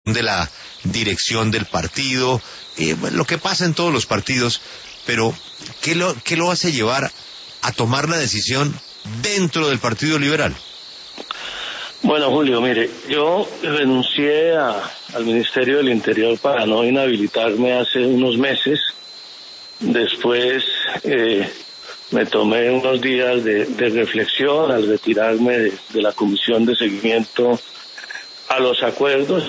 de la dirección del partido, lo que pasa en todos los partidos, pero ¿qué lo hace llevar a tomar la decisión dentro del Partido Liberal? Bueno, Julio, mire, yo renuncié al Ministerio del Interior para no inhabilitarme hace unos meses. Después me tomé unos días de reflexión al retirarme de la Comisión de Seguimiento a los acuerdos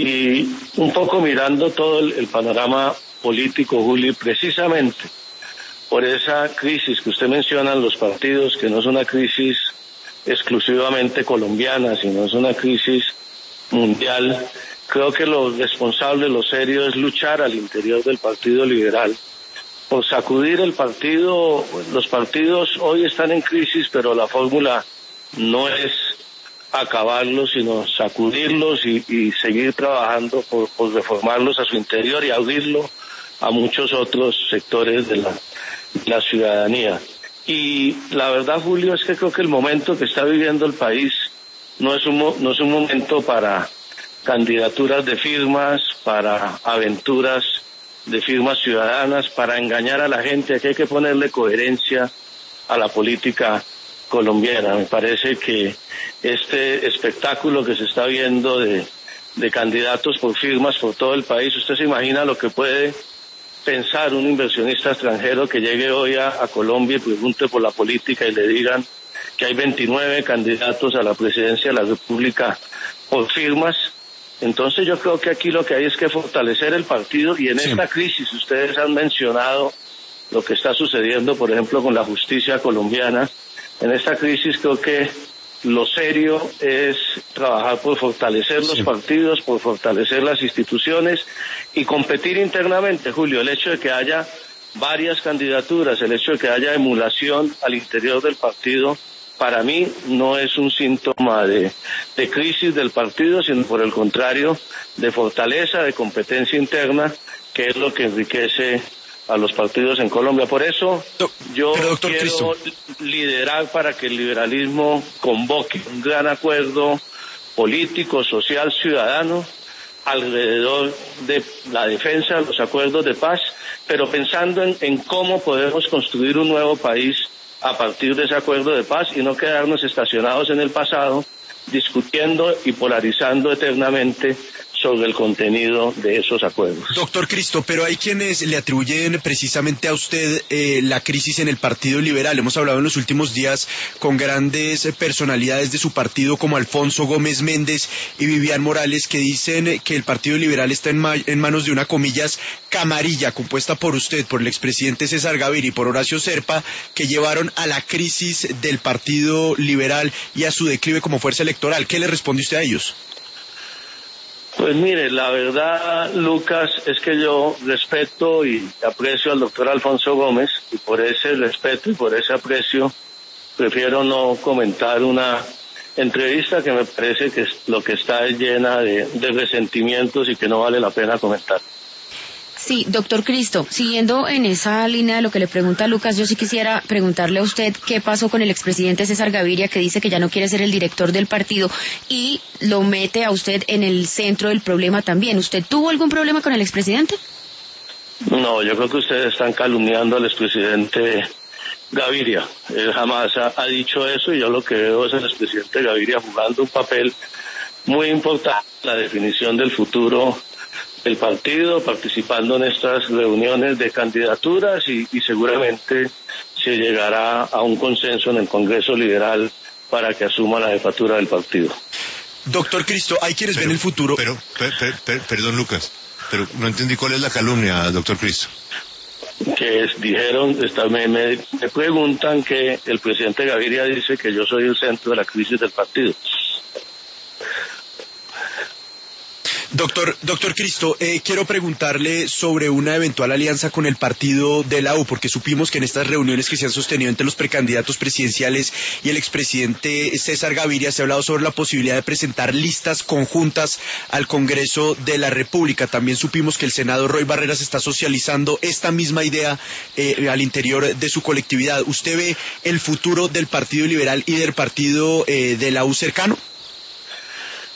y un poco mirando todo el panorama político, Julio, precisamente por esa crisis que usted menciona en los partidos, que no es una crisis exclusivamente colombiana, sino es una crisis mundial. Creo que lo responsable, lo serio es luchar al interior del Partido Liberal por sacudir el partido. Los partidos hoy están en crisis, pero la fórmula no es acabarlos, sino sacudirlos y seguir trabajando por reformarlos a su interior y abrirlo a muchos otros sectores de la ciudadanía. Y la verdad, Julio, es que creo que el momento que está viviendo el país no es un momento para candidaturas de firmas, para aventuras de firmas ciudadanas, para engañar a la gente. Aquí hay que ponerle coherencia a la política colombiana. Me parece que este espectáculo que se está viendo de candidatos por firmas por todo el país, usted se imagina lo que puede pensar un inversionista extranjero que llegue hoy a Colombia y pregunte por la política y le digan que hay 29 candidatos a la presidencia de la República por firmas. Entonces yo creo que aquí lo que hay es que fortalecer el partido y en esta crisis ustedes han mencionado lo que está sucediendo, por ejemplo, con la justicia colombiana. En esta crisis creo que lo serio es trabajar por fortalecer los partidos, por fortalecer las instituciones y competir internamente, Julio. El hecho de que haya varias candidaturas, el hecho de que haya emulación al interior del partido, para mí no es un síntoma de crisis del partido, sino por el contrario, de fortaleza, de competencia interna, que es lo que enriquece a los partidos en Colombia. Por eso yo quiero liderar para que el liberalismo convoque un gran acuerdo político, social, ciudadano alrededor de la defensa de los acuerdos de paz, pero pensando en cómo podemos construir un nuevo país a partir de ese acuerdo de paz y no quedarnos estacionados en el pasado discutiendo y polarizando eternamente sobre el contenido de esos acuerdos. Doctor Cristo, pero hay quienes le atribuyen precisamente a usted la crisis en el Partido Liberal. Hemos hablado en los últimos días con grandes personalidades de su partido como Alfonso Gómez Méndez y Vivian Morales, que dicen que el Partido Liberal está en manos de una, comillas, camarilla compuesta por usted, por el expresidente César Gaviria y por Horacio Serpa, que llevaron a la crisis del Partido Liberal y a su declive como fuerza electoral. ¿Qué le responde usted a ellos? Pues mire, la verdad, Lucas, es que yo respeto y aprecio al doctor Alfonso Gómez y por ese respeto y por ese aprecio prefiero no comentar una entrevista que me parece que lo que está es llena de resentimientos y que no vale la pena comentar. Sí, doctor Cristo, siguiendo en esa línea de lo que le pregunta Lucas, yo sí quisiera preguntarle a usted qué pasó con el expresidente César Gaviria, que dice que ya no quiere ser el director del partido y lo mete a usted en el centro del problema también. ¿Usted tuvo algún problema con el expresidente? No, yo creo que ustedes están calumniando al expresidente Gaviria. Él jamás ha dicho eso y yo lo que veo es al expresidente Gaviria jugando un papel muy importante en la definición del futuro el partido, participando en estas reuniones de candidaturas y seguramente se llegará a un consenso en el Congreso Liberal para que asuma la jefatura del partido. Doctor Cristo, hay quienes ven el futuro. Perdón, Lucas, pero no entendí cuál es la calumnia, doctor Cristo. Que dijeron, me preguntan que el presidente Gaviria dice que yo soy el centro de la crisis del partido. Doctor Cristo, quiero preguntarle sobre una eventual alianza con el partido de la U, porque supimos que en estas reuniones que se han sostenido entre los precandidatos presidenciales y el expresidente César Gaviria se ha hablado sobre la posibilidad de presentar listas conjuntas al Congreso de la República. También supimos que el senador Roy Barreras está socializando esta misma idea al interior de su colectividad. ¿Usted ve el futuro del Partido Liberal y del partido de la U cercano?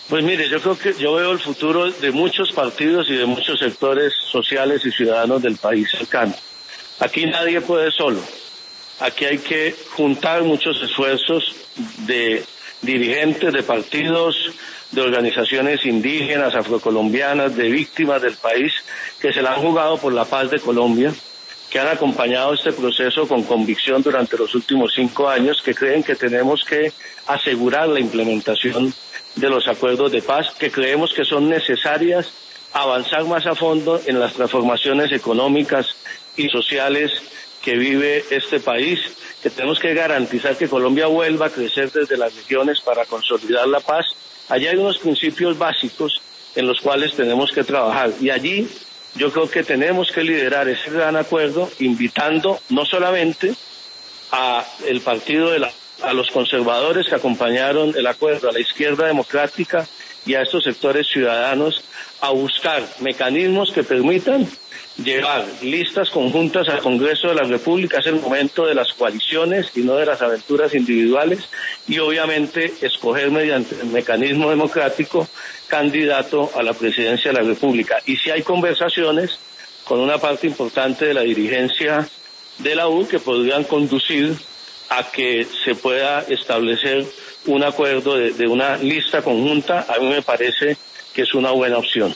Pues mire, yo veo el futuro de muchos partidos y de muchos sectores sociales y ciudadanos del país cercano. Aquí nadie puede solo. Aquí hay que juntar muchos esfuerzos de dirigentes de partidos, de organizaciones indígenas, afrocolombianas, de víctimas del país que se la han jugado por la paz de Colombia, que han acompañado este proceso con convicción durante los últimos 5 años, que creen que tenemos que asegurar la implementación de los acuerdos de paz, que creemos que son necesarias avanzar más a fondo en las transformaciones económicas y sociales que vive este país, que tenemos que garantizar que Colombia vuelva a crecer desde las regiones para consolidar la paz. Allí hay unos principios básicos en los cuales tenemos que trabajar, y allí yo creo que tenemos que liderar ese gran acuerdo, invitando no solamente a el partido a los conservadores que acompañaron el acuerdo, a la izquierda democrática y a estos sectores ciudadanos, a buscar mecanismos que permitan llevar listas conjuntas al Congreso de la República. Es el momento de las coaliciones y no de las aventuras individuales, y obviamente escoger mediante el mecanismo democrático candidato a la presidencia de la República. Y si hay conversaciones con una parte importante de la dirigencia de la U que podrían conducir a que se pueda establecer un acuerdo de una lista conjunta, a mí me parece que es una buena opción.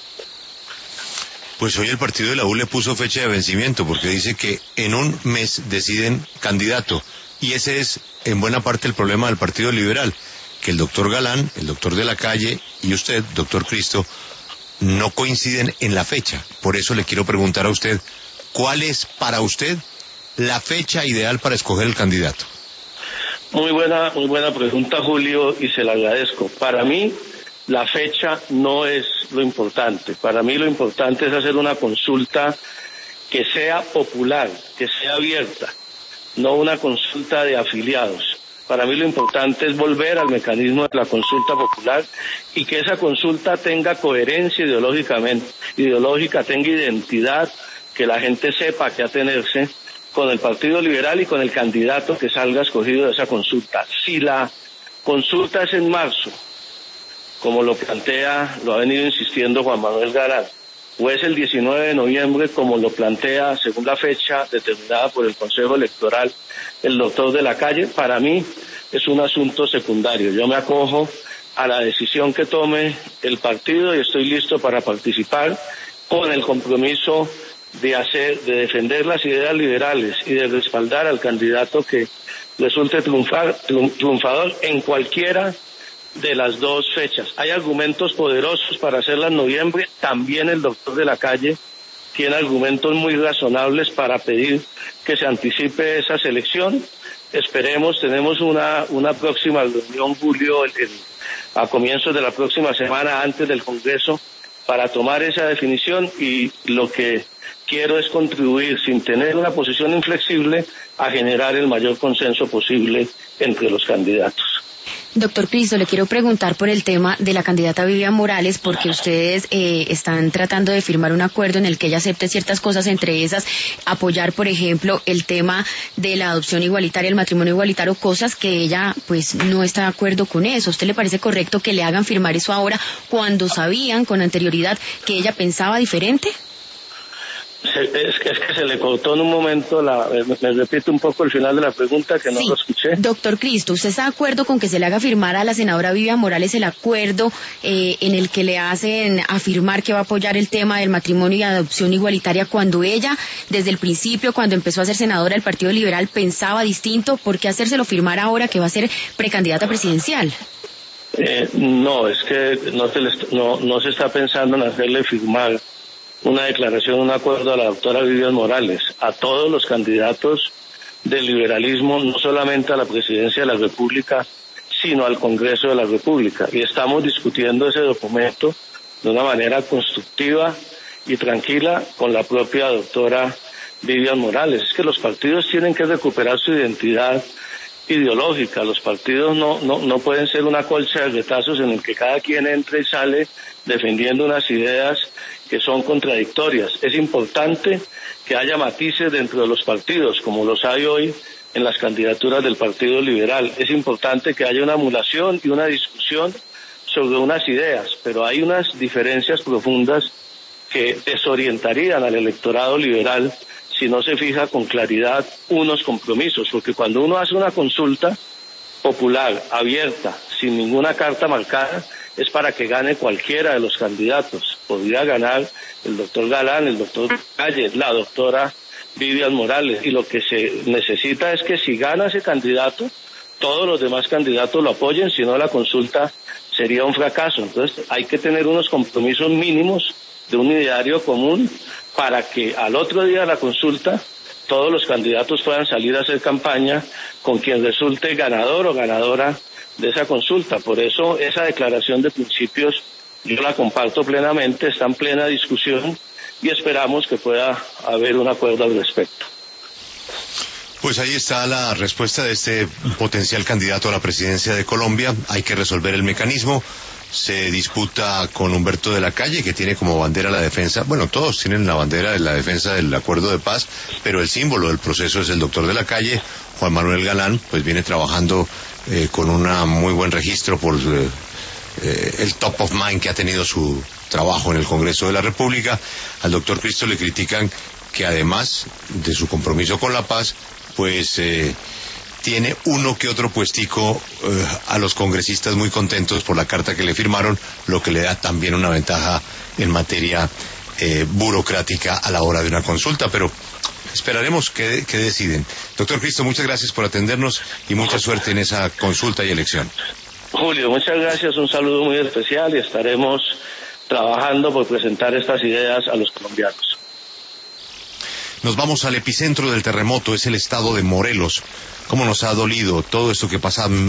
Pues hoy el partido de la U le puso fecha de vencimiento, porque dice que en un mes deciden candidato, y ese es en buena parte el problema del Partido Liberal, que el doctor Galán, el doctor de la Calle y usted, doctor Cristo, no coinciden en la fecha. Por eso le quiero preguntar a usted, ¿cuál es para usted la fecha ideal para escoger el candidato? Muy buena pregunta, Julio, y se la agradezco. Para mí, la fecha no es lo importante. Para mí lo importante es hacer una consulta que sea popular, que sea abierta, no una consulta de afiliados. Para mí lo importante es volver al mecanismo de la consulta popular y que esa consulta tenga coherencia ideológica, tenga identidad, que la gente sepa a qué atenerse con el Partido Liberal y con el candidato que salga escogido de esa consulta. Si la consulta es en marzo, como lo ha venido insistiendo Juan Manuel Galán, o es el 19 de noviembre, como lo plantea, según la fecha determinada por el Consejo Electoral, el doctor de la Calle, para mí es un asunto secundario. Yo me acojo a la decisión que tome el partido y estoy listo para participar con el compromiso de defender las ideas liberales y de respaldar al candidato que resulte triunfador en cualquiera de las dos fechas. Hay argumentos poderosos para hacerla en noviembre. También el doctor de la Calle tiene argumentos muy razonables para pedir que se anticipe esa selección. Esperemos, tenemos una próxima reunión, Julio, a comienzos de la próxima semana, antes del Congreso, para tomar esa definición, y lo que quiero es contribuir, sin tener una posición inflexible, a generar el mayor consenso posible entre los candidatos. Doctor Cristo, le quiero preguntar por el tema de la candidata Vivian Morales, porque ustedes están tratando de firmar un acuerdo en el que ella acepte ciertas cosas, entre esas apoyar, por ejemplo, el tema de la adopción igualitaria, el matrimonio igualitario, cosas que ella pues no está de acuerdo con eso. ¿A usted le parece correcto que le hagan firmar eso ahora cuando sabían con anterioridad que ella pensaba diferente? Es que se le cortó en un momento, me repite un poco el final de la pregunta, que no lo escuché. Doctor Cristo, ¿usted está de acuerdo con que se le haga firmar a la senadora Vivian Morales el acuerdo en el que le hacen afirmar que va a apoyar el tema del matrimonio y adopción igualitaria, cuando ella, desde el principio, cuando empezó a ser senadora del Partido Liberal, pensaba distinto? ¿Por qué hacérselo firmar ahora que va a ser precandidata presidencial? No, es que no se está pensando en hacerle firmar una declaración, un acuerdo a la doctora Vivian Morales, a todos los candidatos del liberalismo, no solamente a la presidencia de la República, sino al Congreso de la República. Y estamos discutiendo ese documento de una manera constructiva y tranquila con la propia doctora Vivian Morales. Es que los partidos tienen que recuperar su identidad ideológica. Los partidos no pueden ser una colcha de retazos en el que cada quien entra y sale defendiendo unas ideas que son contradictorias. Es importante que haya matices dentro de los partidos, como los hay hoy en las candidaturas del Partido Liberal. Es importante que haya una emulación y una discusión sobre unas ideas, pero hay unas diferencias profundas que desorientarían al electorado liberal si no se fija con claridad unos compromisos, porque cuando uno hace una consulta popular, abierta, sin ninguna carta marcada, es para que gane cualquiera de los candidatos. Podría ganar el doctor Galán, el doctor Calle, la doctora Vivian Morales, y lo que se necesita es que si gana ese candidato, todos los demás candidatos lo apoyen, si no la consulta sería un fracaso. Entonces hay que tener unos compromisos mínimos de un ideario común para que al otro día de la consulta todos los candidatos puedan salir a hacer campaña con quien resulte ganador o ganadora de esa consulta. Por eso esa declaración de principios yo la comparto plenamente, está en plena discusión y esperamos que pueda haber un acuerdo al respecto. Pues ahí está la respuesta de este potencial candidato a la presidencia de Colombia. Hay que resolver el mecanismo. Se disputa con Humberto de la Calle, que tiene como bandera la defensa. Bueno, todos tienen la bandera de la defensa del acuerdo de paz, pero el símbolo del proceso es el doctor de la Calle. Juan Manuel Galán, pues viene trabajando con un muy buen registro por el top of mind que ha tenido su trabajo en el Congreso de la República. Al doctor Cristo le critican que además de su compromiso con la paz, pues tiene uno que otro puestico a los congresistas muy contentos por la carta que le firmaron, lo que le da también una ventaja en materia burocrática a la hora de una consulta, pero esperaremos que deciden. Doctor Cristo, muchas gracias por atendernos y mucha suerte en esa consulta y elección. Julio, muchas gracias, un saludo muy especial y estaremos trabajando por presentar estas ideas a los colombianos. Nos vamos al epicentro del terremoto, es el estado de Morelos. ¿Cómo nos ha dolido todo esto que pasa